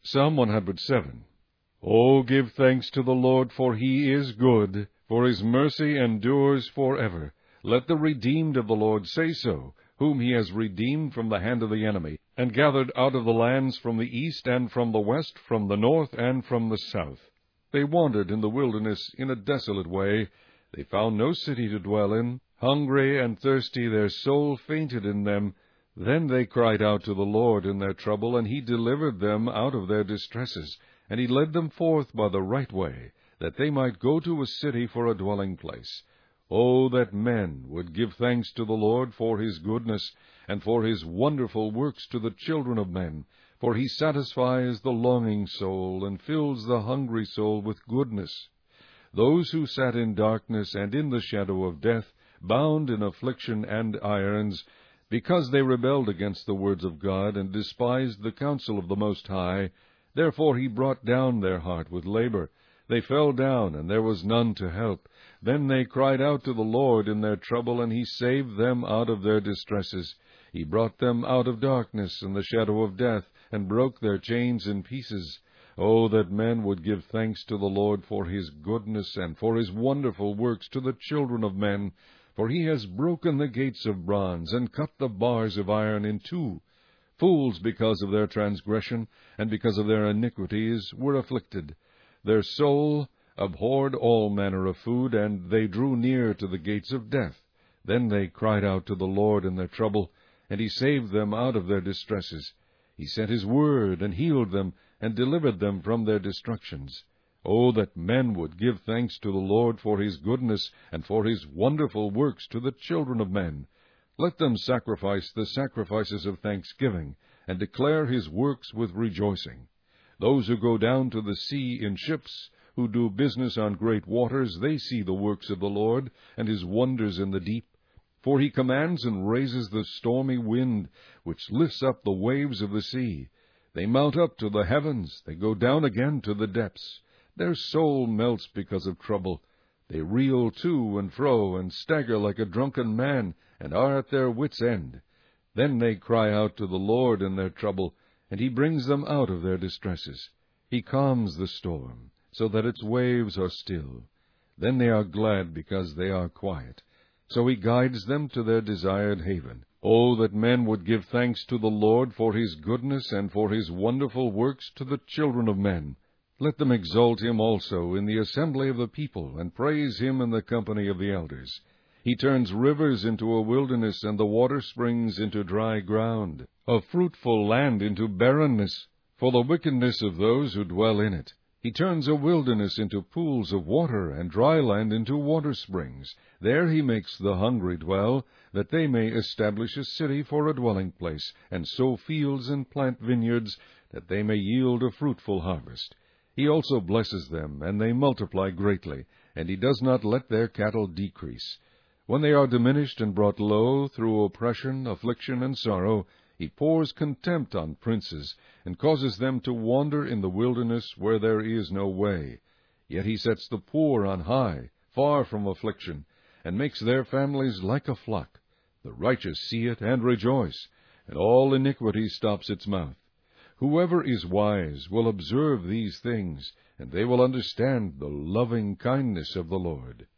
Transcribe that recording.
Psalm 107. O give thanks to the Lord, for he is good, for his mercy endures forever. Let the redeemed of the Lord say so, whom he has redeemed from the hand of the enemy, and gathered out of the lands from the east and from the west, from the north and from the south. They wandered in the wilderness in a desolate way. They found no city to dwell in. Hungry and thirsty, their soul fainted in them. Then they cried out to the Lord in their trouble, and he delivered them out of their distresses. And he led them forth by the right way, that they might go to a city for a dwelling place. O that men would give thanks to the Lord for his goodness, and for his wonderful works to the children of men. For he satisfies the longing soul, and fills the hungry soul with goodness. Those who sat in darkness and in the shadow of death, bound in affliction and irons, because they rebelled against the words of God, and despised the counsel of the Most High, therefore he brought down their heart with labor. They fell down, and there was none to help. Then they cried out to the Lord in their trouble, and he saved them out of their distresses. He brought them out of darkness and the shadow of death, and broke their chains in pieces. O that men would give thanks to the Lord for his goodness, and for his wonderful works to the children of men. For he has broken the gates of bronze, and cut the bars of iron in two. Fools, because of their transgression, and because of their iniquities, were afflicted. Their soul abhorred all manner of food, and they drew near to the gates of death. Then they cried out to the Lord in their trouble, and he saved them out of their distresses. He sent his word, and healed them, and delivered them from their destructions. O that men would give thanks to the Lord for his goodness, and for his wonderful works to the children of men. Let them sacrifice the sacrifices of thanksgiving, and declare his works with rejoicing. Those who go down to the sea in ships, who do business on great waters, they see the works of the Lord, and his wonders in the deep. For he commands and raises the stormy wind, which lifts up the waves of the sea. They mount up to the heavens, they go down again to the depths. Their soul melts because of trouble. They reel to and fro, and stagger like a drunken man, and are at their wits' end. Then they cry out to the Lord in their trouble, and he brings them out of their distresses. He calms the storm, so that its waves are still. Then they are glad because they are quiet. So he guides them to their desired haven. O that men would give thanks to the Lord for his goodness, and for his wonderful works to the children of men. Let them exalt him also in the assembly of the people, and praise him in the company of the elders. He turns rivers into a wilderness, and the water springs into dry ground, a fruitful land into barrenness, for the wickedness of those who dwell in it. He turns a wilderness into pools of water, and dry land into water springs. There he makes the hungry dwell, that they may establish a city for a dwelling place, and sow fields and plant vineyards, that they may yield a fruitful harvest. He also blesses them, and they multiply greatly, and he does not let their cattle decrease. When they are diminished and brought low through oppression, affliction, and sorrow, he pours contempt on princes, and causes them to wander in the wilderness where there is no way. Yet he sets the poor on high, far from affliction, and makes their families like a flock. The righteous see it and rejoice, and all iniquity stops its mouth. Whoever is wise will observe these things, and they will understand the loving kindness of the Lord.